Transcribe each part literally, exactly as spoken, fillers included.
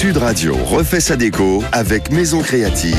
Sud Radio refait sa déco avec Maison Créative.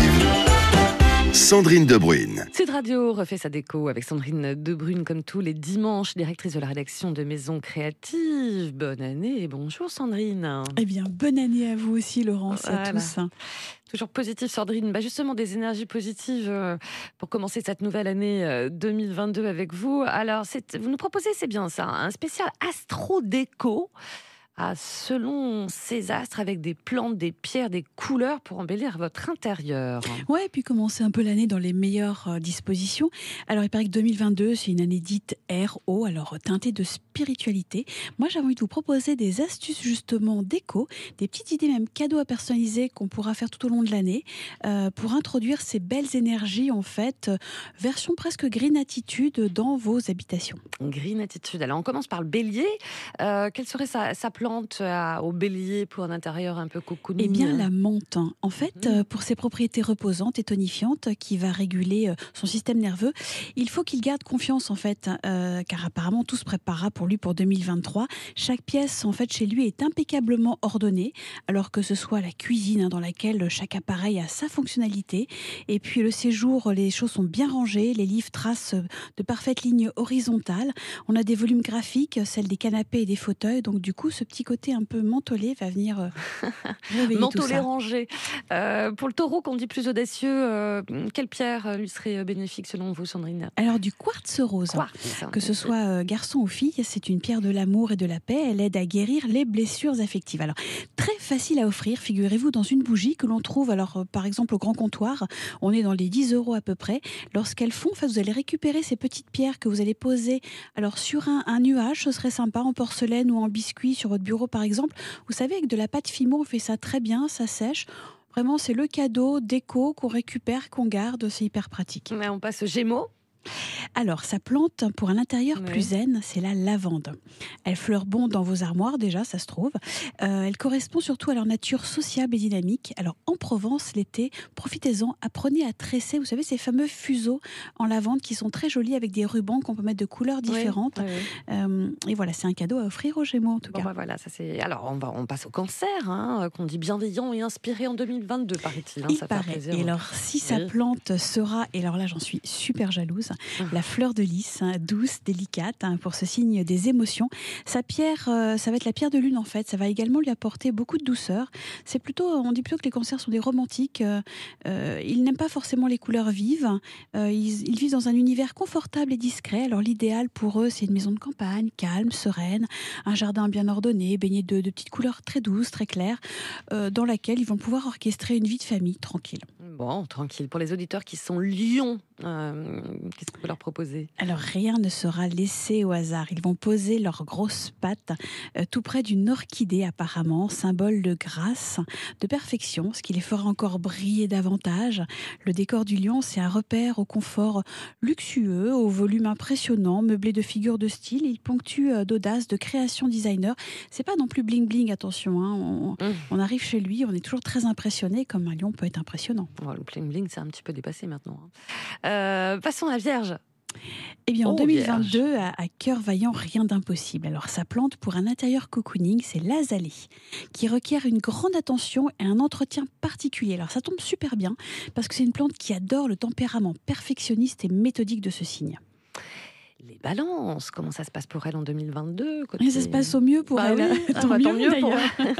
Sandrine Debrune. Sud Radio refait sa déco avec Sandrine Debrune comme tous les dimanches, directrice de la rédaction de Maison Créative. Bonne année et bonjour Sandrine. Eh bien, bonne année à vous aussi Laurence, voilà. À tous. Toujours positive Sandrine, bah justement des énergies positives pour commencer cette nouvelle année deux mille vingt-deux avec vous. Alors, c'est, vous nous proposez, c'est bien ça, un spécial astro-déco. Ah, selon ces astres, avec des plantes, des pierres, des couleurs pour embellir votre intérieur. Ouais, et puis commencer un peu l'année dans les meilleures euh, dispositions. Alors, il paraît que deux mille vingt-deux, c'est une année dite R O, alors teintée de spiritualité. Moi, j'ai envie de vous proposer des astuces justement déco, des petites idées même cadeaux à personnaliser qu'on pourra faire tout au long de l'année euh, pour introduire ces belles énergies en fait, euh, version presque green attitude dans vos habitations. Green attitude. Alors, on commence par le bélier. Euh, quelle serait sa, sa plante à, au bélier pour un intérieur un peu cocooning? Eh bien, la menthe. En fait, mmh. pour ses propriétés reposantes et tonifiantes, qui va réguler son système nerveux, il faut qu'il garde confiance, en fait, euh, car apparemment, tout se préparera pour lui pour deux mille vingt-trois. Chaque pièce, en fait, chez lui est impeccablement ordonnée, alors que ce soit la cuisine, hein, dans laquelle chaque appareil a sa fonctionnalité. Et puis, le séjour, les choses sont bien rangées, les livres tracent de parfaites lignes horizontales. On a des volumes graphiques, celles des canapés et des fauteuils, donc du coup, ce petit côté un peu mentholé va venir euh, réveiller tout ça. Mentholé rangé. Euh, pour le taureau, qu'on dit plus audacieux, euh, quelle pierre lui serait bénéfique selon vous, Sandrine? Alors du quartz rose, quartz. Que ce soit euh, garçon ou fille, c'est une pierre de l'amour et de la paix. Elle aide à guérir les blessures affectives. Alors très facile à offrir, figurez-vous, dans une bougie que l'on trouve, alors euh, par exemple au Grand Comptoir, on est dans les dix euros à peu près. Lorsqu'elles font, en fait, vous allez récupérer ces petites pierres que vous allez poser alors sur un, un nuage, ce serait sympa, en porcelaine ou en biscuit sur votre bureau par exemple. Vous savez, avec de la pâte Fimo, on fait ça très bien, ça sèche. Vraiment, c'est le cadeau déco qu'on récupère, qu'on garde, c'est hyper pratique. Mais on passe aux Gémeaux. Alors, sa plante pour un intérieur oui. plus zen, c'est la lavande. Elle fleure bon dans vos armoires, déjà, ça se trouve. Euh, elle correspond surtout à leur nature sociable et dynamique. Alors, en Provence, l'été, profitez-en, apprenez à tresser, vous savez, ces fameux fuseaux en lavande qui sont très jolis avec des rubans qu'on peut mettre de couleurs différentes. Oui, oui, oui. Euh, et voilà, c'est un cadeau à offrir aux Gémeaux, en tout bon, cas. Bah voilà, ça c'est... Alors, on, va, on passe au cancer, hein, qu'on dit bienveillant et inspiré en deux mille vingt-deux, paraît-il. Hein, Il ça paraît. Fait plaisir. Et alors, si oui. sa plante sera, et alors là, j'en suis super jalouse, la fleur de lys, hein, douce, délicate, hein, pour ce signe des émotions. Sa pierre, euh, ça va être la pierre de lune en fait. Ça va également lui apporter beaucoup de douceur. C'est plutôt, on dit plutôt que les cancers sont des romantiques. Euh, euh, ils n'aiment pas forcément les couleurs vives. Euh, ils, ils vivent dans un univers confortable et discret. Alors l'idéal pour eux, c'est une maison de campagne, calme, sereine, un jardin bien ordonné, baigné de, de petites couleurs très douces, très claires, euh, dans laquelle ils vont pouvoir orchestrer une vie de famille tranquille. Bon, tranquille. Pour les auditeurs qui sont lions, euh, qu'est-ce qu'on peut leur proposer? Alors rien ne sera laissé au hasard. Ils vont poser leurs grosses pattes euh, tout près d'une orchidée apparemment, symbole de grâce, de perfection, ce qui les fera encore briller davantage. Le décor du lion, c'est un repère au confort luxueux, au volume impressionnant, meublé de figures de style. Il ponctue euh, d'audace, de création designer. C'est pas non plus bling bling, attention. Hein. On, mmh. on arrive chez lui, on est toujours très impressionné, comme un lion peut être impressionnant. Oh, le bling bling, c'est un petit peu dépassé maintenant. Euh, passons à la Vierge. Eh bien, en oh, deux mille vingt-deux, à, à cœur vaillant, rien d'impossible. Alors, sa plante pour un intérieur cocooning, c'est l'azalée, qui requiert une grande attention et un entretien particulier. Alors, ça tombe super bien, parce que c'est une plante qui adore le tempérament perfectionniste et méthodique de ce signe. Les balances, comment ça se passe pour elle en deux mille vingt-deux? Côté... Ça se passe au mieux pour bah elle. Oui. tant, ah bah, mieux, tant mieux pour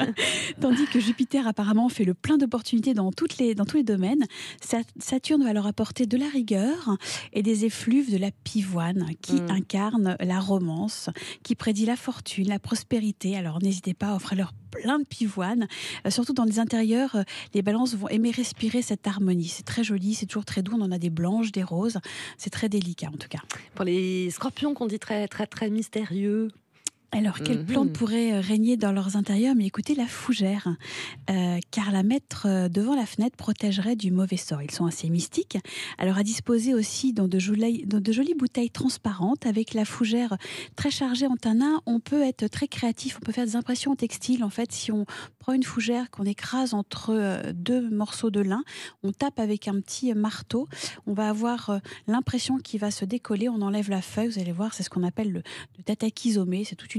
Tandis que Jupiter apparemment fait le plein d'opportunités dans, toutes les, dans tous les domaines. Saturne va leur apporter de la rigueur et des effluves de la pivoine qui mmh. incarne la romance, qui prédit la fortune, la prospérité. Alors n'hésitez pas à offrir leur plein de pivoine. Euh, surtout dans les intérieurs, euh, les balances vont aimer respirer cette harmonie. C'est très joli, c'est toujours très doux. On en a des blanches, des roses. C'est très délicat en tout cas. Pour les scorpions qu'on dit très, très, très mystérieux. Alors, quelle mmh. plante pourrait régner dans leurs intérieurs? Mais écoutez, la fougère, euh, car la mettre devant la fenêtre protégerait du mauvais sort. Ils sont assez mystiques. Alors, à disposer aussi dans de jolies, dans de jolies bouteilles transparentes, avec la fougère très chargée en tanin, on peut être très créatif. On peut faire des impressions textiles. En fait, si on prend une fougère qu'on écrase entre deux morceaux de lin, on tape avec un petit marteau, on va avoir l'impression qu'il va se décoller. On enlève la feuille, vous allez voir, c'est ce qu'on appelle le, le tatakizomé. C'est toute une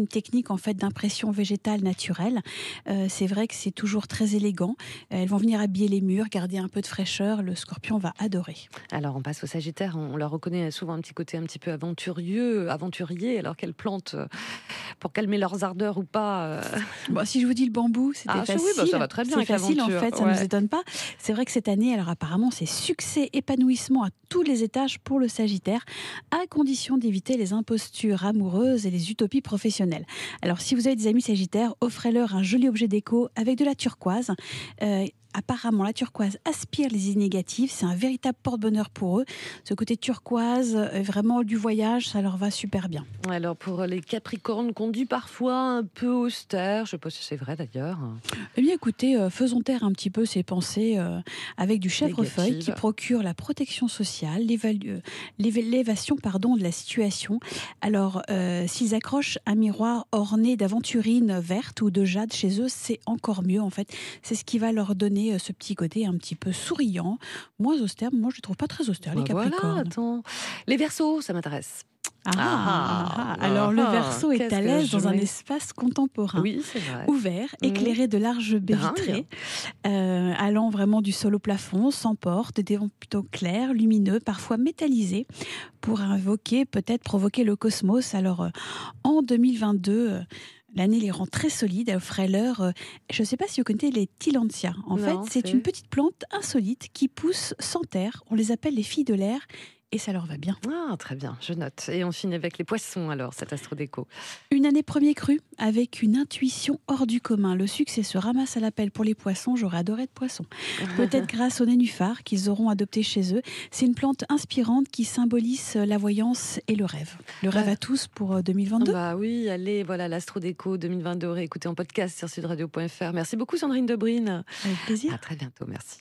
une technique en fait d'impression végétale naturelle. Euh, c'est vrai que c'est toujours très élégant. Elles vont venir habiller les murs, garder un peu de fraîcheur. Le scorpion va adorer. Alors, on passe au Sagittaire. On leur reconnaît souvent un petit côté un petit peu aventurieux, aventurier. Alors, quelles plantes euh, pour calmer leurs ardeurs ou pas euh... Bon, si je vous dis le bambou, c'était ah, facile. Oui, bah, ça va très bien. C'est facile en fait, ça ne ouais. nous étonne pas. C'est vrai que cette année, alors apparemment, c'est succès, épanouissement à tous les étages pour le Sagittaire, à condition d'éviter les impostures amoureuses et les utopies professionnelles. Alors, si vous avez des amis Sagittaires, offrez-leur un joli objet déco avec de la turquoise. Euh, Apparemment, la turquoise aspire les idées négatives. C'est un véritable porte-bonheur pour eux. Ce côté turquoise, vraiment du voyage, ça leur va super bien. Alors, pour les Capricornes, conduits parfois un peu austères, je ne sais pas si c'est vrai d'ailleurs. Eh bien, écoutez, euh, faisons taire un petit peu ces pensées euh, avec du chèvrefeuille Négative. Qui procure la protection sociale, l'évalu- l'élévation pardon, de la situation. Alors, euh, s'ils accrochent un miroir orné d'aventurines vertes ou de jade chez eux, c'est encore mieux en fait. C'est ce qui va leur donner ce petit côté un petit peu souriant, moins austère. Moi, je ne trouve pas très austère, Bah les Capricornes. Voilà, attends. Les Verseaux, ça m'intéresse. Ah, ah, ah, alors le Verseau est à l'aise dans un espace contemporain, oui, c'est vrai. ouvert, éclairé de larges baies vitrées, euh, allant vraiment du sol au plafond, sans porte, des vents plutôt clairs, lumineux, parfois métallisés, pour invoquer, peut-être provoquer le cosmos. Alors euh, en deux mille vingt-deux, euh, l'année les rend très solides. Offrez-leur, euh, je ne sais pas si vous connaissez les Tillandsia. En non, fait, c'est, c'est une petite plante insolite qui pousse sans terre. On les appelle les filles de l'air. Et ça leur va bien. Ah, très bien, je note. Et on finit avec les poissons, alors, cette astrodéco. Une année premier cru, avec une intuition hors du commun. Le succès se ramasse à l'appel pour les poissons. J'aurais adoré être poisson. Peut-être grâce au nénuphar qu'ils auront adopté chez eux. C'est une plante inspirante qui symbolise la voyance et le rêve. Le rêve bah, à tous pour deux mille vingt-deux. Bah oui, allez, voilà, l'astrodéco deux mille vingt-deux, réécoutez en podcast sur sud radio point f r. Merci beaucoup, Sandrine Debrine. Avec plaisir. À très bientôt, merci.